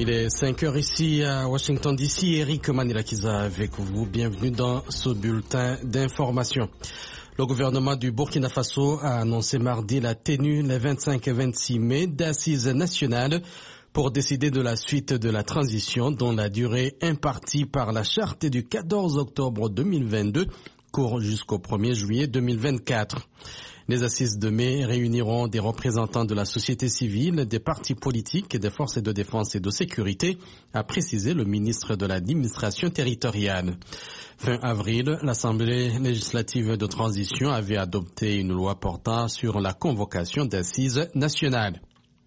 Il est 5 heures ici à Washington DC. Eric Manilakiza avec vous. Bienvenue dans ce bulletin d'information. Le gouvernement du Burkina Faso a annoncé mardi la tenue les 25 et 26 mai d'assises nationales pour décider de la suite de la transition dont la durée impartie par la charte du 14 octobre 2022 court jusqu'au 1er juillet 2024. Les assises de mai réuniront des représentants de la société civile, des partis politiques et des forces de défense et de sécurité, a précisé le ministre de l'administration territoriale. Fin avril, l'Assemblée législative de transition avait adopté une loi portant sur la convocation d'assises nationales.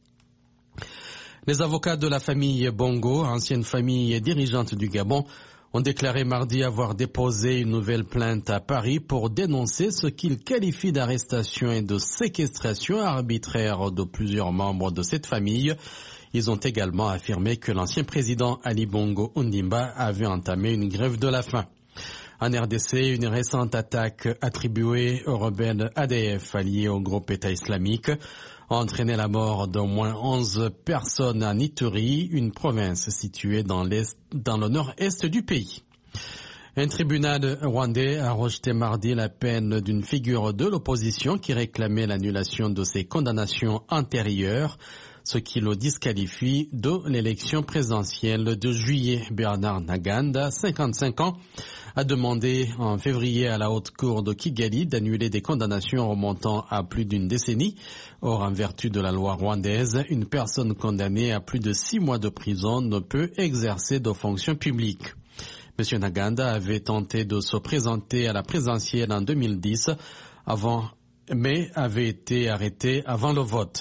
Les avocats de la famille Bongo, ancienne famille dirigeante du Gabon, ont déclaré mardi avoir déposé une nouvelle plainte à Paris pour dénoncer ce qu'ils qualifient d'arrestation et de séquestration arbitraire de plusieurs membres de cette famille. Ils ont également affirmé que l'ancien président Ali Bongo Ondimba avait entamé une grève de la faim. En RDC, une récente attaque attribuée aux rebelles ADF alliés au groupe État islamique a entraîné la mort d'au moins 11 personnes à Ituri, une province située dans le nord-est du pays. Un tribunal rwandais a rejeté mardi la peine d'une figure de l'opposition qui réclamait l'annulation de ses condamnations antérieures, ce qui le disqualifie de l'élection présidentielle de juillet. Bernard Ntaganda, 55 ans, a demandé en février à la haute cour de Kigali d'annuler des condamnations remontant à plus d'une décennie. Or, en vertu de la loi rwandaise, une personne condamnée à plus de 6 mois de prison ne peut exercer de fonctions publiques. M. Ntaganda avait tenté de se présenter à la présidentielle en 2010, mais avait été arrêté avant le vote.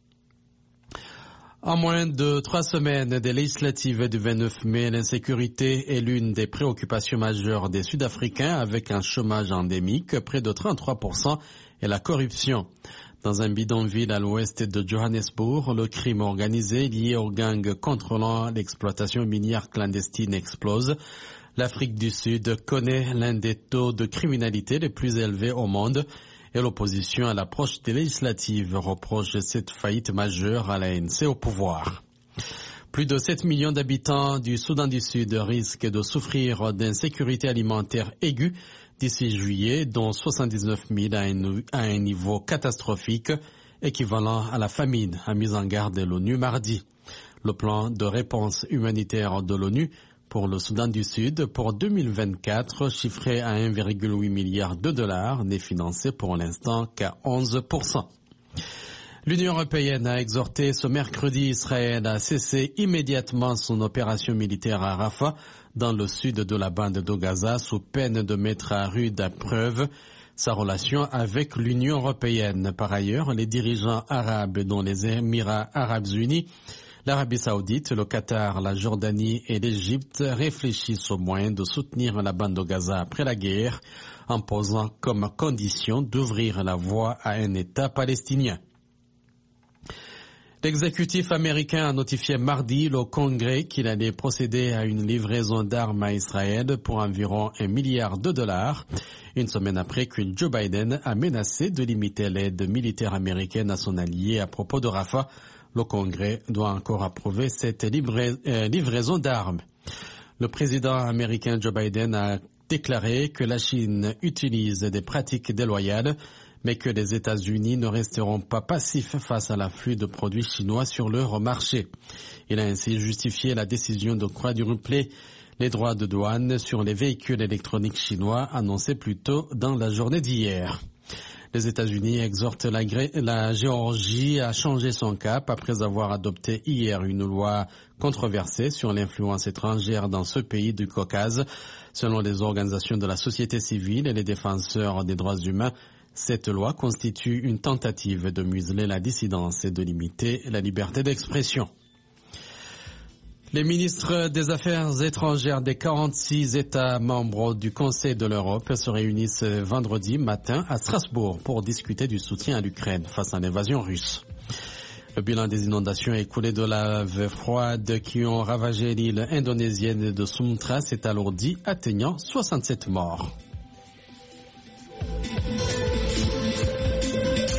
En moins de 3 semaines des législatives du 29 mai, l'insécurité est l'une des préoccupations majeures des Sud-Africains avec un chômage endémique, près de 33%, et la corruption. Dans un bidonville à l'ouest de Johannesburg, le crime organisé lié aux gangs contrôlant l'exploitation minière clandestine explose. L'Afrique du Sud connaît l'un des taux de criminalité les plus élevés au monde. Et l'opposition à l'approche des législatives reproche cette faillite majeure à l'ANC au pouvoir. Plus de 7 millions d'habitants du Soudan du Sud risquent de souffrir d'insécurité alimentaire aiguë d'ici juillet, dont 79 000 à un niveau catastrophique, équivalent à la famine, a mis en garde l'ONU mardi. Le plan de réponse humanitaire de l'ONU pour le Soudan du Sud pour 2024, chiffré à 1,8 milliard de dollars, n'est financé pour l'instant qu'à 11%. L'Union européenne a exhorté ce mercredi Israël à cesser immédiatement son opération militaire à Rafah, dans le sud de la bande de Gaza, sous peine de mettre à rude épreuve sa relation avec l'Union européenne. Par ailleurs, les dirigeants arabes, dont les Émirats arabes unis, l'Arabie saoudite, le Qatar, la Jordanie et l'Égypte réfléchissent aux moyens de soutenir la bande de Gaza après la guerre, en posant comme condition d'ouvrir la voie à un État palestinien. L'exécutif américain a notifié mardi au Congrès qu'il allait procéder à une livraison d'armes à Israël pour environ $1 milliard, une semaine après que Joe Biden a menacé de limiter l'aide militaire américaine à son allié à propos de Rafah. Le Congrès doit encore approuver cette livraison d'armes. Le président américain Joe Biden a déclaré que la Chine utilise des pratiques déloyales, mais que les États-Unis ne resteront pas passifs face à l'afflux de produits chinois sur leur marché. Il a ainsi justifié la décision de quadrupler les droits de douane sur les véhicules électroniques chinois annoncés plus tôt dans la journée d'hier. Les États-Unis exhortent la Géorgie à changer son cap après avoir adopté hier une loi controversée sur l'influence étrangère dans ce pays du Caucase. Selon les organisations de la société civile et les défenseurs des droits humains, cette loi constitue une tentative de museler la dissidence et de limiter la liberté d'expression. Les ministres des Affaires étrangères des 46 États membres du Conseil de l'Europe se réunissent vendredi matin à Strasbourg pour discuter du soutien à l'Ukraine face à l'invasion russe. Le bilan des inondations écoulées de lave froide qui ont ravagé l'île indonésienne de Sumatra s'est alourdi, atteignant 67 morts.